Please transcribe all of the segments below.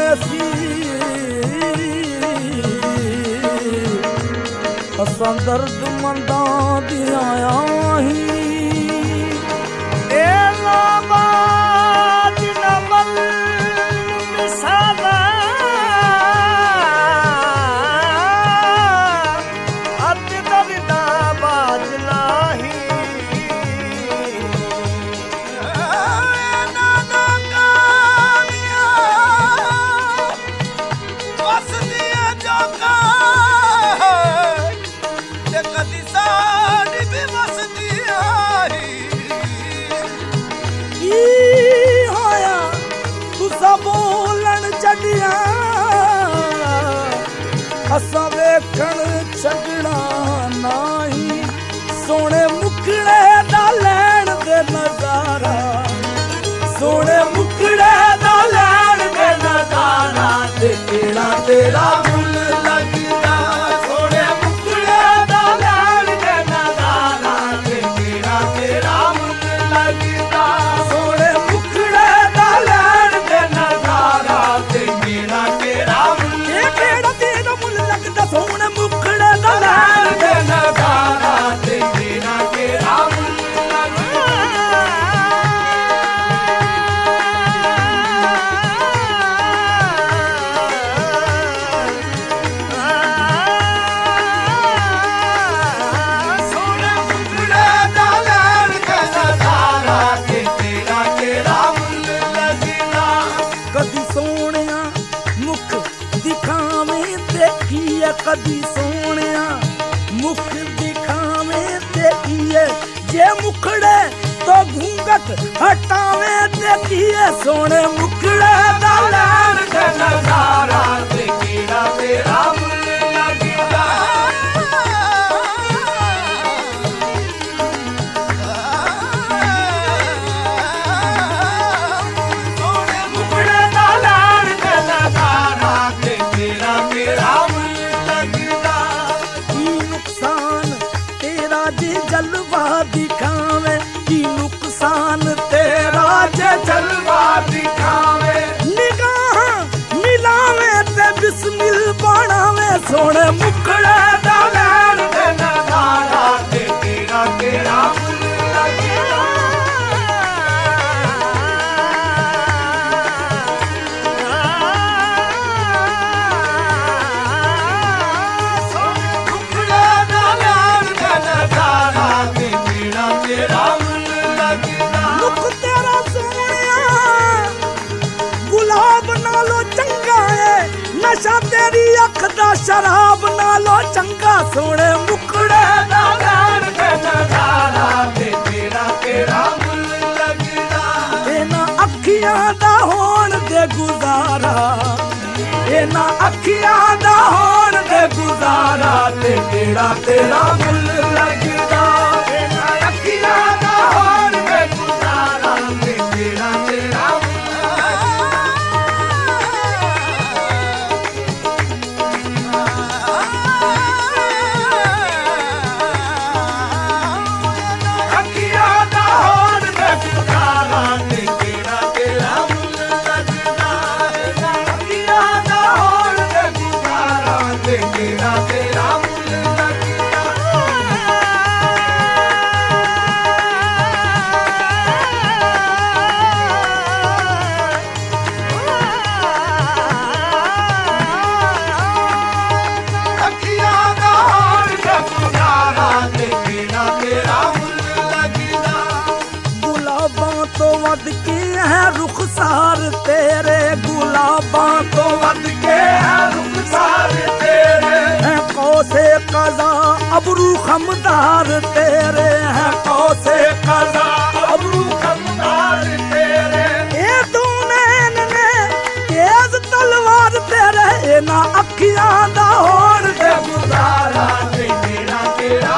सी असां दर्द मंदा दी आया ही असां वेखण छडना नहीं सोने मुकड़े दा लैण दे नजारा सोने मुकड़े दा लैण दे नजारा ते केड़ा तेरा मुल लगदा सोने मुकड़े दा लैण दे नजारा ते केड़ा तेरा मुल लगदा सोने मुकड़े दा लैण दे नजारा ते केड़ा तेरा सोने मुखड़े दा लैण दे नजारा ते केड़ा तेरा मुल सोने मुखड़े दा लैण दे नजारा ते केड़ा तेरा मुल लगदा कदी सोहणिया मुख दिखावें देखिए कदी सोहणिया मुख दिखावें देखिए जे मुखड़े तो घूंघट हटावें देखिए सोने मुखड़े दा लैण दे नजारा ते केड़ा तेरा मुल लगदा सोने मुखड़े दा लैण दे नजारा ते केड़ा तेरा जलवा दिखावे की नुकसान तेरा जे जलवा दिखावे निगाह मिलावे ते बिस्मिल बनावे सोने मुकड़े दा लैण दे नजारा ते केड़ा तेरा मुल लगदा नशा तेरी अख दा शराब नालो चंगा सोने मुकड़े दा लैण दे नजारा ते केड़ा तेरा मुल लगदा इना अखियां दा होण दे गुजारा इना अखियां दा होण दे गुजारा ते केड़ा तेरा मुल लगदा इना अखियां दा होण दे गुजारा ते केड़ा तेरा रुखसार तेरे गुलाबां तो वध के है रुखसार तेरे है कौसे कज़ा अबरू खमदार तेरे है कौसे कज़ा अबरू खमदार तेरे ए दूनैन ने तेज तलवार तेरे ए ना अखियां दा होण दे गुजारा ते केड़ा तेरा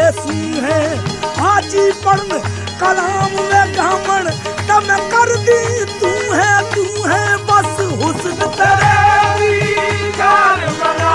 तेरे सूहे हाजी पढ़न कलाम में घामण तब मैं कर दी तू है बस हुस्न तेरे भी जान बना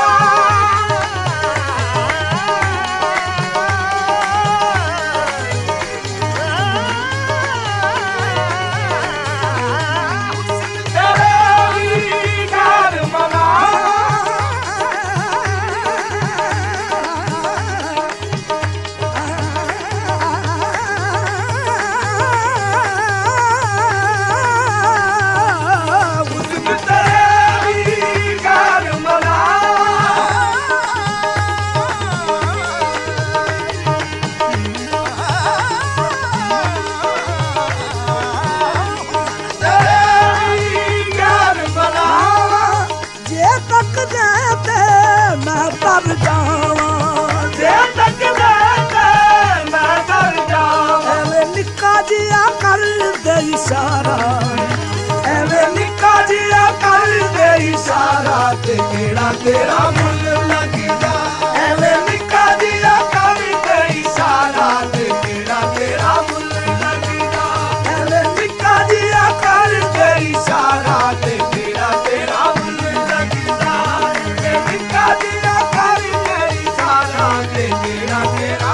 इशारा एवे निका जिया कर दे इशारा ते केड़ा तेरा मुल लगदा एवे निका जिया कर दे इशारा ते केड़ा तेरा मुल लगदा एवे निका जिया कर दे इशारा ते केड़ा तेरा मुल लगदा एवे निका जिया कर दे इशारा ते केड़ा तेरा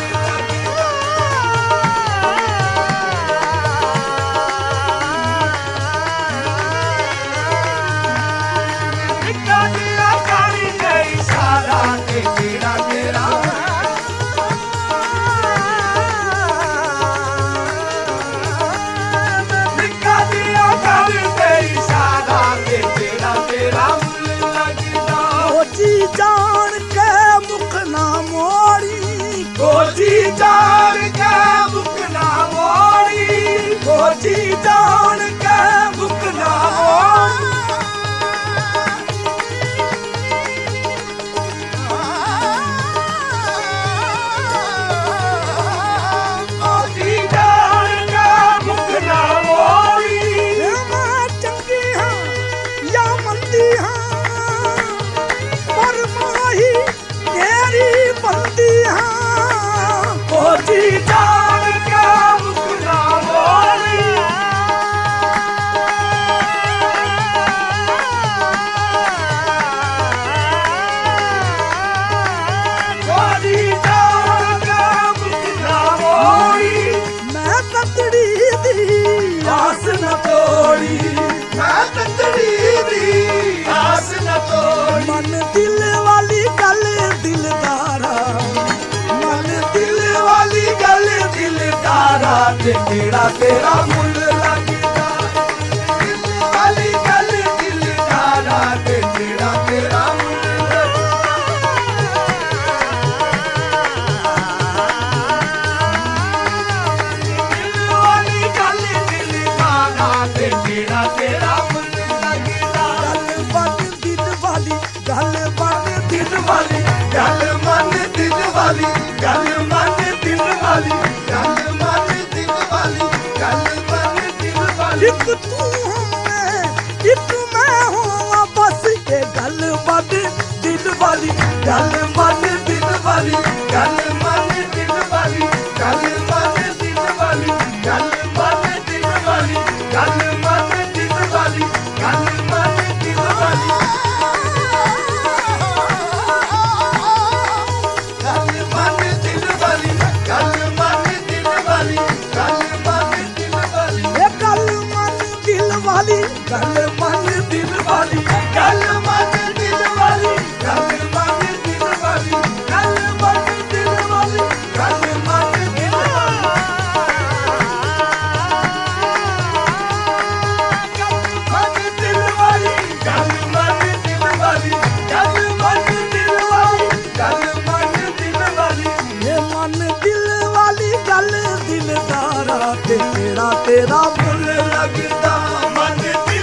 जान के मुख ना मोड़ी कोची जान के मुख ना मोड़ी कोची जान के मुख ना मोड़ी कोची जान के मुख ना मोड़ी मैं चंगी हाँ या मंदी हाँ तेरी बंदी हाँ कोची जान के मुख ना मोड़ी कोची जान के मुख ना मोड़ी मैं तकड़ी दी आस न तोड़ी मैं तकड़ी दी आस न तोड़ी मन दिल वाली गल दिलदारा मन दिल वाली गल दिलदारा ते केड़ा तेरा मुल लगदा दिल वाली गल दिलदारा ते केड़ा तेरा मुल दिल वाली गल दिलदारा ते केड़ा तेरा मुल लगदा गल बन दिल वाली गल बन दिल वाली गल मन दिल वाली गल मन दिल वाली गल मन दिल वाली गल मन दिल वाली एक तू है एक मैं हूँ बस ये गल बन दिल वाली गल मन दिल वाली गल मन दिल वाली गल मन दिल वाली गल मन दिल वाली गल मन दिल वाली गल मन दिल वाली गल मन दिल वाली गल मन दिल वाली गल मन दिल वाली गल मन दिल वाली गल मन दिल वाली गल मन दिल वाली गल मन दिल वाली गल मन दिल वाली ये मन दिल वाली गल दिलदारा ते केड़ा तेरा मुल लगदा मन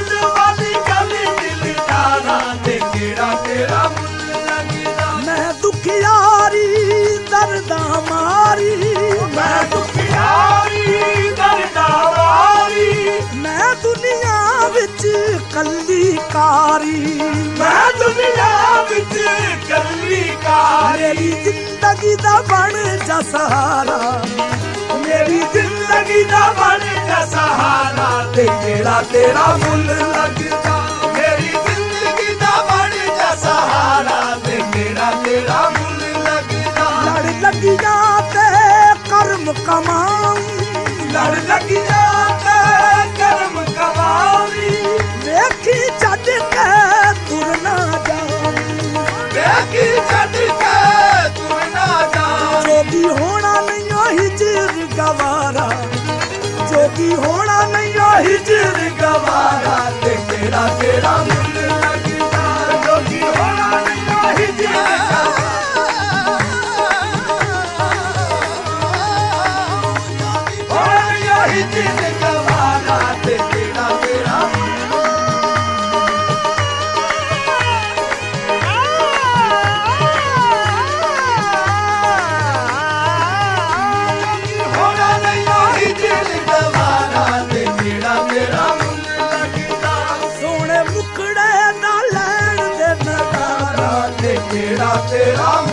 तेरा मुल लगदा मैं दुखियारी दर्दा मारी मैं दुखियारी दर्दा मारी मैं दुनिया विच कल्ली कारी मैं दुनिया विच कल्ली कारी मेरी ਜ਼ਿੰਦਗੀ ਦਾ ਬਣ ਜਾ ਸਹਾਰਾ, ਮੇਰੀ ਜ਼ਿੰਦਗੀ ਦਾ ਬਣ ਜਾ ਸਹਾਰਾ, ਤੇ ਜਿਹੜਾ ਤੇਰਾ ਮੁੱਲ ਲੱਗਦਾ, ਮੇਰੀ ਜ਼ਿੰਦਗੀ ਦਾ ਬਣ ਜਾ ਸਹਾਰਾ, ਤੇ ਜਿਹੜਾ ਤੇਰਾ ਮੁੱਲ ਲੱਗਦਾ। ਲੜ ਲੱਗੀਆਂ ਤੇ ਕਰਮ ਕਮਾਈ, ਲੜ ਲੱਗੀਆਂ ਤੇ ਕਰਮ ਕਮਾਈ, ਵੇਖੀ ਛੱਡ ਕੇ ਤੁਰ ਨਾ ਜਾਵੀਂ, ਵੇਖੀ ਛੱਡ ਕੇ ਤੁਰ ਨਾ ਜਾਵੀਂ। ਜੋਗੀ ਹੋਣਾ ਨਹੀਂ ਹਿਜਰ ਗਵਾਰਾ, ਜੋਗੀ ਹੋਣਾ ਨਹੀਂ ਹਿਜਰ ਗਵਾਰਾ, ਤੇ ਕਿਹੜਾ ਤੇਰਾ ਮੁੱਲ ਲੱਗਦਾ, ਜੋਗੀ ਹੋਣਾ ਨਹੀਂ ਹਿਜਰ ਗਵਾਰਾ, ਹੋਣਾ ਨਹੀਂ ਹਿਜਰ ਗਵਾਰਾ, ਤੇ ਕਿਹੜਾ ਤੇਰਾ ਤੇਰਾ